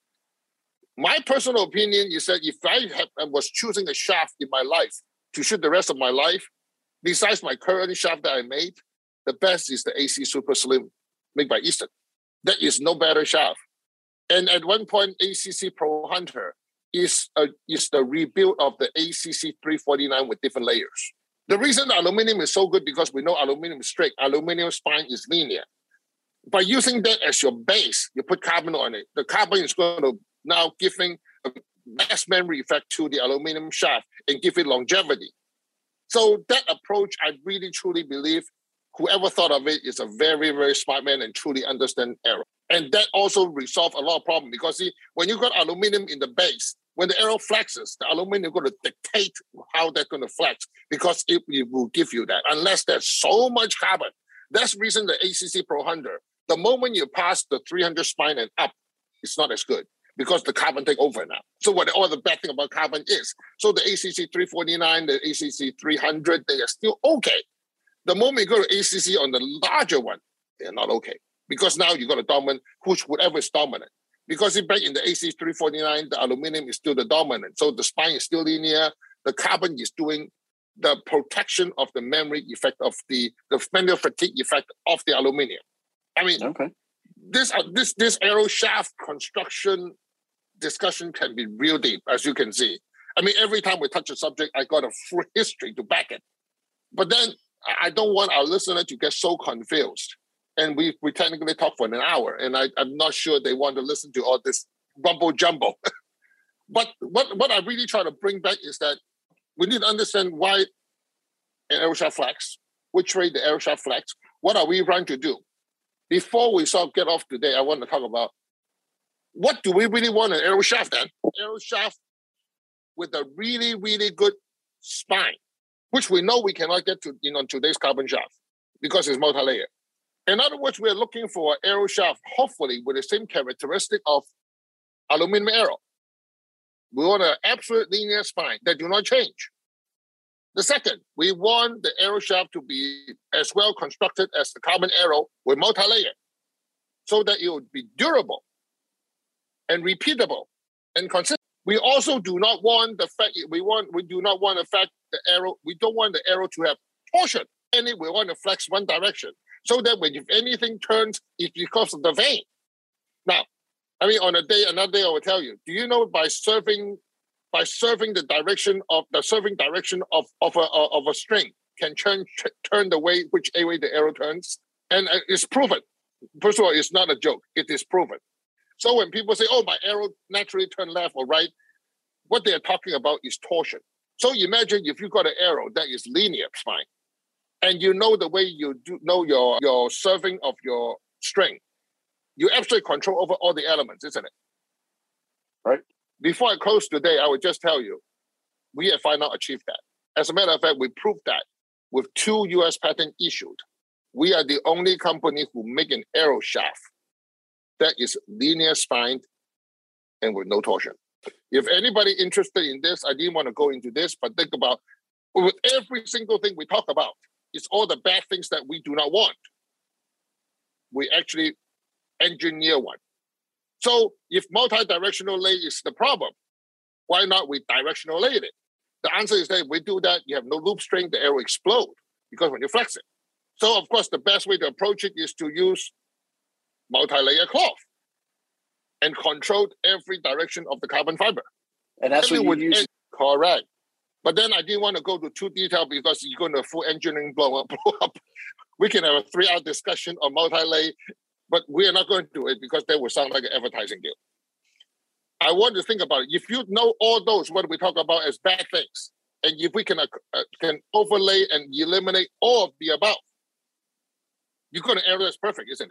My personal opinion is that if I have, was choosing a shaft in my life to shoot the rest of my life, besides my current shaft that I made, the best is the A C Super Slim made by Easton. That is no better shaft. And at one point, A C C Pro Hunter is, a, is the rebuild of the A C C three forty-nine with different layers. The reason aluminum is so good because we know aluminum is straight. Aluminum spine is linear. By using that as your base, you put carbon on it. The carbon is going to now giving a mass memory effect to the aluminum shaft and give it longevity. So that approach, I really truly believe whoever thought of it is a very, very smart man and truly understand arrow. And that also resolves a lot of problems because see, when you got aluminum in the base, when the arrow flexes, the aluminum is going to dictate how that's going to flex because it, it will give you that. Unless there's so much carbon. That's the reason the A C C Pro Hunter, the moment you pass the three hundred spine and up, it's not as good because the carbon take over now. So what all the bad thing about carbon is, so the A C C three forty-nine, the A C C three hundred, they are still okay. The moment you go to A C C on the larger one, they're not okay. Because now you got a dominant, which whatever is dominant. Because if back in the A C C three forty-nine, the aluminum is still the dominant. So the spine is still linear. The carbon is doing the protection of the memory effect of the, the memory fatigue effect of the aluminum. I mean, okay. this, uh, this, this arrow shaft construction discussion can be real deep, as you can see. I mean, every time we touch a subject, I got a full history to back it. But then I don't want our listener to get so confused. And we, we technically talk for an hour, and I, I'm not sure they want to listen to all this rumble jumble. But what, what I really try to bring back is that we need to understand why an arrow shaft flex, which way the arrow shaft flex, what are we trying to do? Before we sort of get off today, I want to talk about what do we really want an arrow shaft then? Arrow shaft with a really, really good spine, which we know we cannot get to you know, today's carbon shaft because it's multi-layer. In other words, we're looking for an arrow shaft, hopefully with the same characteristic of aluminum arrow. We want an absolute linear spine that do not change. The second, we want the arrow shaft to be as well constructed as the carbon arrow with multi-layer so that it would be durable and repeatable and consistent. We also do not want the fact we want we do not want the fact the arrow we don't want the arrow to have torsion. And we want to flex one direction so that when if anything turns, it's because of the vein. Now, I mean, on a day, another day, I will tell you. Do you know by serving, by serving the direction of the serving direction of of a of a string can turn turn the way which way the arrow turns, and it's proven. First of all, it's not a joke; it is proven. So when people say, "Oh, my arrow naturally turn left or right," what they are talking about is torsion. So imagine if you got an arrow that is linear spine, and you know the way you do know your your serving of your string. You absolutely control over all the elements, isn't it? Right. Before I close today, I would just tell you, we at Fine Art achieved that. As a matter of fact, we proved that with two U S patents issued. We are the only company who make an arrow shaft that is linear spined and with no torsion. If anybody interested in this, I didn't want to go into this, but think about with every single thing we talk about, it's all the bad things that we do not want. We actually engineer one. So if multi-directional lay is the problem, why not we directional lay it? The answer is that if we do that, you have no loop string, the arrow explode because when you flex it. So of course, the best way to approach it is to use multi-layer cloth and control every direction of the carbon fiber. And that's what you use. Correct. But then I didn't want to go to too detailed because you're going to full engineering blow up. Blow up. We can have a three-hour discussion on multi-lay, but we are not going to do it because that would sound like an advertising deal. I want to think about it. If you know all those, what we talk about as bad things, and if we can, uh, can overlay and eliminate all of the above, you're going to arrow that's perfect, isn't it?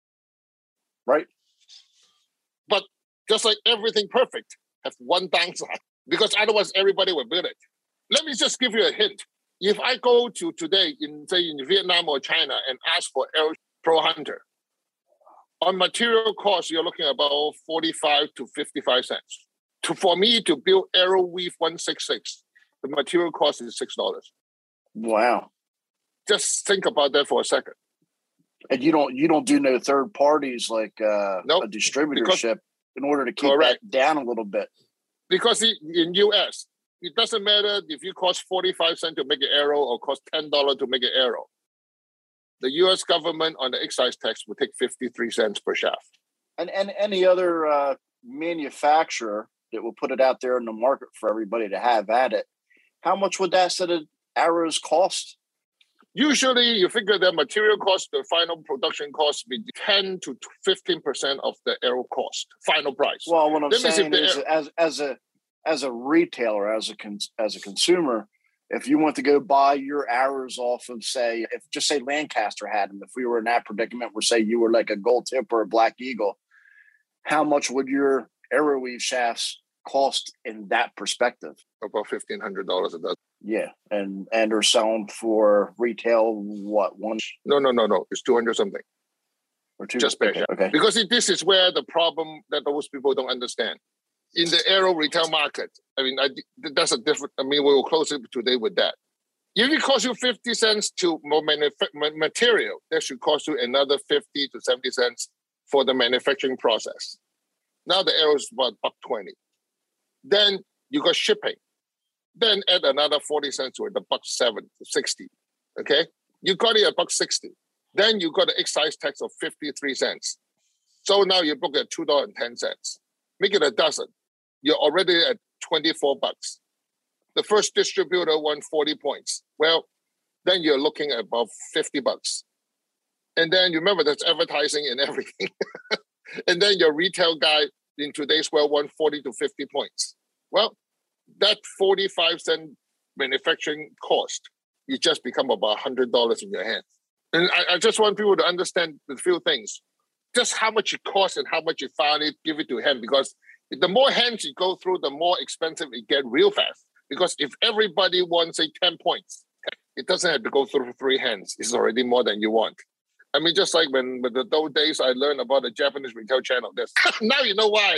Right. But just like everything perfect, have one downside, because otherwise everybody will build it. Let me just give you a hint. If I go to today, in say in Vietnam or China, and ask for Arrow Pro Hunter, on material cost, you're looking at about forty-five to fifty-five cents. To, for me to build Arrow Weave one sixty-six, the material cost is six dollars. Wow. Just think about that for a second. And you don't you don't do no third parties like uh, nope. a distributorship because, in order to keep correct. that down a little bit. Because in U S, it doesn't matter if you cost forty-five cents to make an arrow or cost ten dollars to make an arrow. The U S government on the excise tax will take fifty-three cents per shaft. And and any other uh, manufacturer that will put it out there in the market for everybody to have at it, how much would that set of arrows cost? Usually, you figure that material cost, the final production cost, be ten to fifteen percent of the arrow cost, final price. Well, what I'm that saying is, ar- as as a as a retailer, as a con- as a consumer, if you want to go buy your arrows off of, say, if just say Lancaster had them, if we were in that predicament where, say, you were like a Gold Tip or a Black Eagle, how much would your arrow weave shafts cost in that perspective? About fifteen hundred dollars a dozen. Yeah, and and are selling for retail what one? No, no, no, no. It's two hundred something. Or two. Just per okay, shaft. Okay. Because it, this is where the problem that those people don't understand. In the arrow retail market, I mean, I, that's a different. I mean, we will close it today with that. If it costs you fifty cents to more manuf- material, that should cost you another fifty to seventy cents for the manufacturing process. Now the arrow is about buck twenty. Then you got shipping. Then add another forty cents to it, the buck seven, sixty. Okay? You got it at buck sixty. Then you got an excise tax of fifty-three cents. So now you book at two dollars and ten cents. Make it a dozen. You're already at twenty-four bucks. The first distributor won forty points. Well, then you're looking at about fifty bucks. And then you remember that's advertising and everything. And then your retail guy in today's world won forty to fifty points. Well, that forty-five cent manufacturing cost, you just become about one hundred dollars in your hand. And I, I just want people to understand a few things. Just how much it costs and how much you found it, give it to him. Because the more hands you go through, the more expensive it gets real fast. Because if everybody wants, say, ten points, it doesn't have to go through three hands. It's already more than you want. I mean, just like when, when the, those days I learned about the Japanese retail channel, there's, now you know why.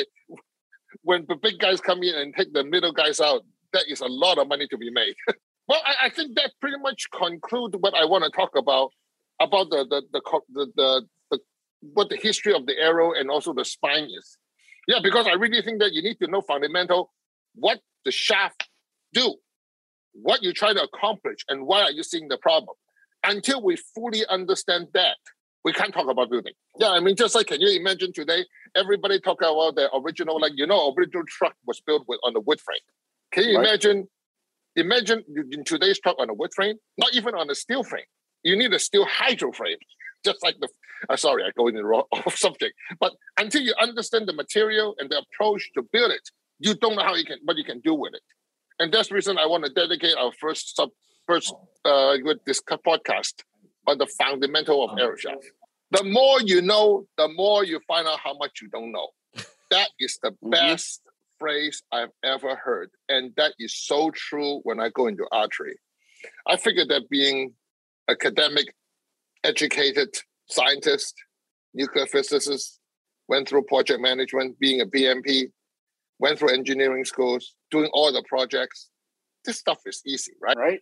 When the big guys come in and take the middle guys out, that is a lot of money to be made. Well, I, I think that pretty much concludes what I want to talk about, about the the the, the, the, the what the history of the arrow and also the spine is. Yeah, because I really think that you need to know fundamental, what the shaft do, what you try to accomplish, and why are you seeing the problem. Until we fully understand that, we can't talk about building. Yeah, I mean, just like, can you imagine today, everybody talk about the original, like, you know, original truck was built with on a wood frame. Can you right. imagine, imagine in today's truck on a wood frame, not even on a steel frame. You need a steel hydro frame, just like the, uh, sorry, I go in the wrong off subject. But until you understand the material and the approach to build it, you don't know how you can, what you can do with it. And that's the reason I want to dedicate our first sub, first uh, with this podcast on the fundamental of arrow shaft. The more you know, the more you find out how much you don't know. That is the mm-hmm. best phrase I've ever heard. And that is so true when I go into archery. I figured that being academic, educated scientist, nuclear physicist, went through project management, being a B M P, went through engineering schools, doing all the projects. This stuff is easy, right? Right.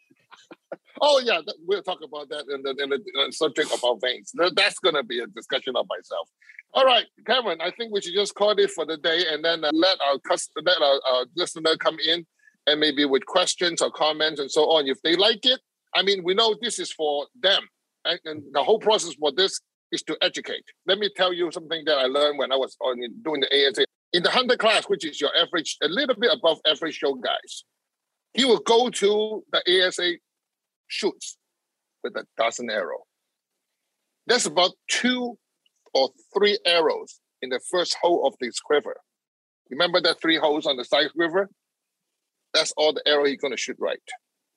Oh, yeah, we'll talk about that in the, in the, in the subject about veins. That's going to be a discussion of myself. All right, Cameron, I think we should just call it for the day and then uh, let our customer, let our, our listener come in and maybe with questions or comments and so on. If they like it, I mean, we know this is for them. And, and the whole process for this is to educate. Let me tell you something that I learned when I was on, doing the A S A. In the hunter class, which is your average, a little bit above average show guys, he will go to the A S A shoots with a dozen arrow. That's about two or three arrows in the first hole of this quiver. Remember that three holes on the side quiver? That's all the arrow he's going to shoot right.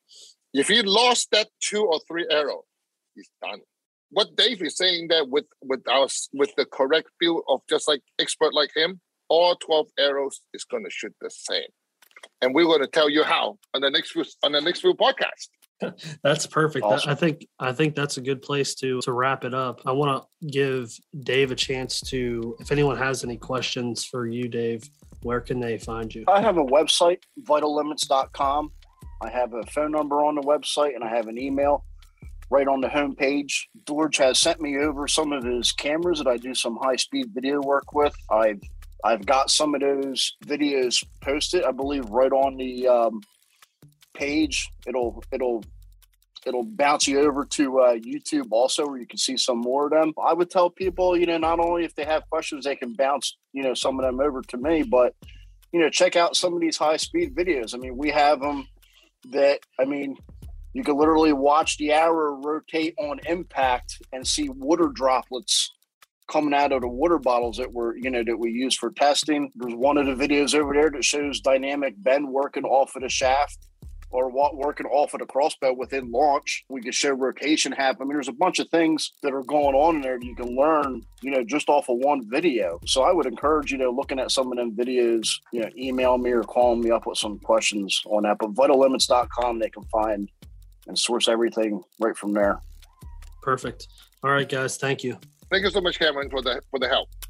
If he lost that two or three arrow, he's done. What Dave is saying that with with our with the correct field of just like expert like him, all twelve arrows is going to shoot the same. And we're going to tell you how on the next few on the next few podcasts. That's perfect. Awesome. I think I think that's a good place to to wrap it up. I want to give Dave a chance to, if anyone has any questions for you, Dave, where can they find you? I have a website, vital limits dot com. I have a phone number on the website and I have an email right on the homepage. George has sent me over some of his cameras that I do some high-speed video work with. I've I've got some of those videos posted, I believe, right on the um, page. It'll it'll it'll bounce you over to uh, YouTube also, where you can see some more of them. I would tell people, you know, not only if they have questions, they can bounce, you know, some of them over to me, but you know, check out some of these high-speed videos. I mean, we have them that, I mean, you can literally watch the arrow rotate on impact and see water droplets coming out of the water bottles that were, you know, that we use for testing. There's one of the videos over there that shows dynamic bend working off of the shaft or working off of the crossbow within launch. We can show rotation happen. I mean, there's a bunch of things that are going on in there that you can learn, you know, just off of one video. So I would encourage, you know, looking at some of them videos, you know, email me or call me up with some questions on that. But vital limits dot com, they can find and source everything right from there. Perfect. All right, guys. Thank you. Thank you so much, Cameron, for the for the help.